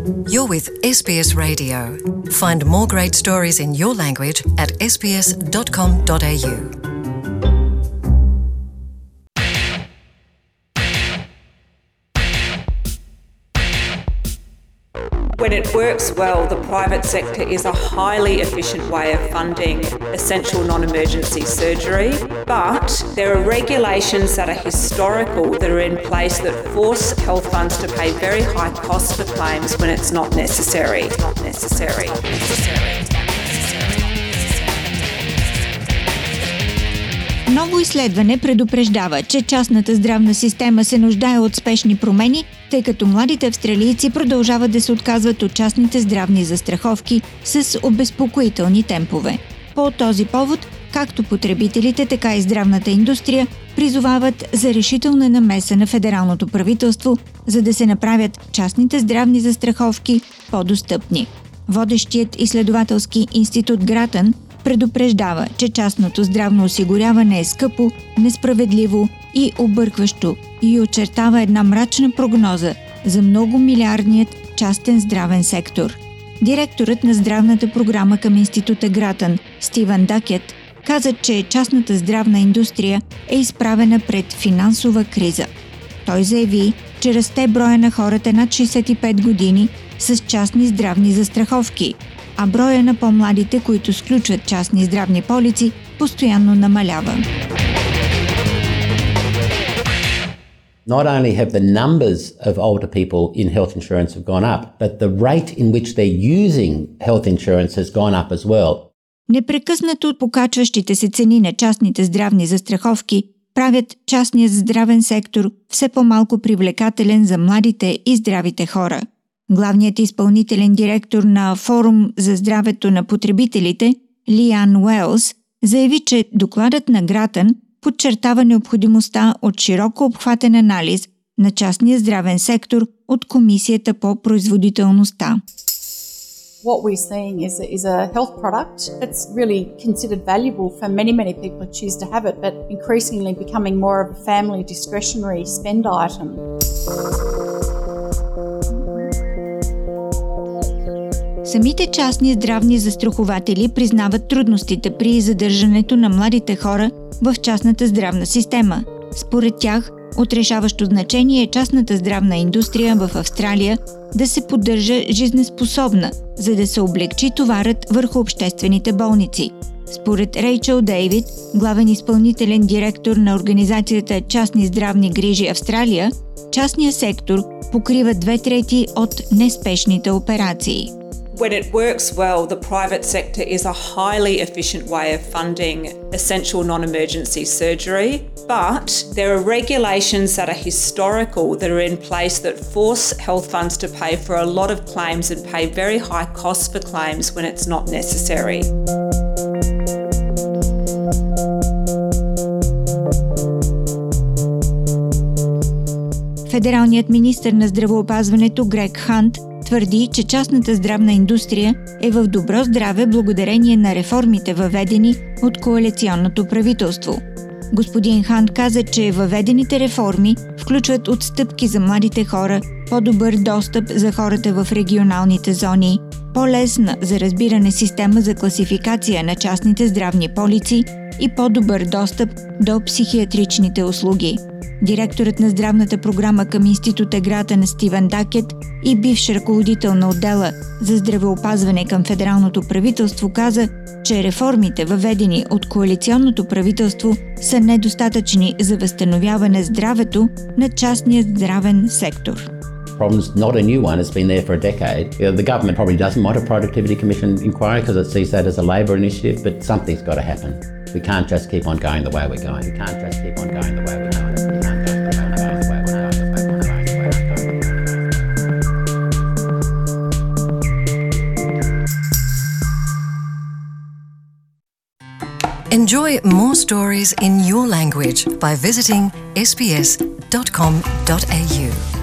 You're with SBS Radio. Find more great stories in your language at sbs.com.au. When it works well, the private sector is a highly efficient way of funding essential non-emergency surgery, but there are regulations that are historical that are in place that force health funds to pay very high costs for claims when it's not necessary. Ново изследване предупреждава, че частната здравна система се нуждае от спешни промени, тъй като младите австралийци продължават да се отказват от частните здравни застраховки с обезпокоителни темпове. По този повод, както потребителите, така и здравната индустрия призовават за решителна намеса на федералното правителство, за да се направят частните здравни застраховки по-достъпни. Водещият изследователски институт Гратън предупреждава, че частното здравно осигуряване е скъпо, несправедливо и объркващо и очертава една мрачна прогноза за многомилиардният частен здравен сектор. Директорът на здравната програма към института Гратън, Стивън Дакет, каза, че частната здравна индустрия е изправена пред финансова криза. Той заяви, че расте броя на хората над 65 години с частни здравни застраховки, а броя на по-младите, които сключват частни здравни полици, постоянно намалява. Not only have the numbers of older people in health insurance have gone up, but the rate in which they're using health insurance has gone up as well. Непрекъснато покачващите се цени на частните здравни застраховки правят частният здравен сектор все по-малко привлекателен за младите и здравите хора. Главният изпълнителен директор на Форум за здравето на потребителите, Лиан Уелс, заяви, че докладът на Гратън подчертава необходимостта от широко обхватен анализ на частния здравен сектор от Комисията по производителността. What we're seeing is a health product that's really considered valuable for many people who choose to have it, but increasingly becoming more of a family discretionary spend item. Самите частни здравни застрахователи признават трудностите при задържането на младите хора в частната здравна система. Според тях, отрешаващо значение е частната здравна индустрия в Австралия да се поддържа жизнеспособна, за да се облегчи товарът върху обществените болници. Според Рейчел Дейвид, главен изпълнителен директор на организацията Частни здравни грижи Австралия, частният сектор покрива 2/3 от неспешните операции. When it works well, the private sector is a highly efficient way of funding essential non-emergency surgery, but there are regulations that are historical that are in place that force health funds to pay for a lot of claims and pay very high costs for claims when it's not necessary. Федералният министър на здравеопазването Грег Хант твърди, че частната здравна индустрия е в добро здраве благодарение на реформите, въведени от коалиционното правителство. Господин Хант каза, че въведените реформи включват отстъпки за младите хора, по-добър достъп за хората в регионалните зони, по-лесна за разбиране система за класификация на частните здравни полици и по-добър достъп до психиатричните услуги. Директорът на здравната програма към института Гратън Стивън Дакет и бивш ръководител на отдела за здравеопазване към федералното правителство каза, че реформите, въведени от коалиционното правителство, са недостатъчни за възстановяване здравето на частния здравен сектор. Problem's not a new one, it's been there for a decade. The government probably doesn't want a Productivity Commission inquiry because it sees that as a Labor initiative, but something's got to happen. We can't just keep on going the way we're going. We can't just keep on going the way we're going. Enjoy more stories in your language by visiting sbs.com.au.